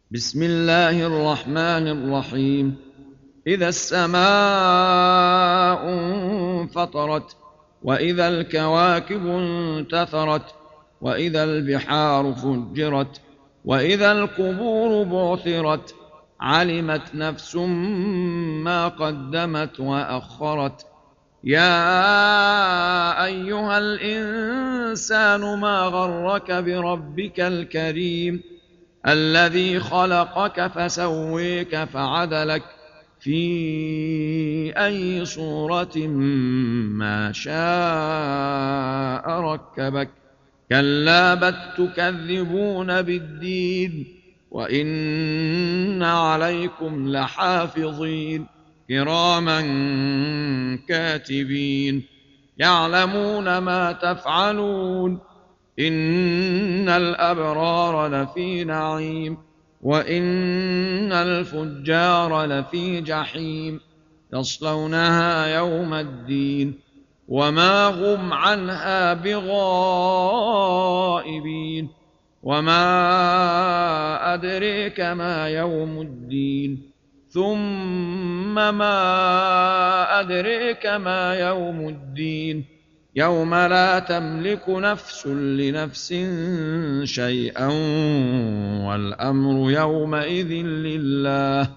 بسم الله الرحمن الرحيم. إذا السماء انفطرت، وإذا الكواكب انتثرت، وإذا البحار فجرت، وإذا القبور بعثرت، علمت نفس ما قدمت وأخرت. يا أيها الإنسان ما غرك بربك الكريم الذي خلقك فسويك فعدلك في أي صورة ما شاء ركبك. كلا بل تكذبون بالدين، وإن عليكم لحافظين كراما كاتبين يعلمون ما تفعلون. إن الأبرار لفي نعيم، وإن الفجار لفي جحيم يصلونها يوم الدين وما هم عنها بغائبين. وما أدريك ما يوم الدين، ثم ما أدريك ما يوم الدين، يوم لا تملك نفس لنفس شيئا والأمر يومئذ لله.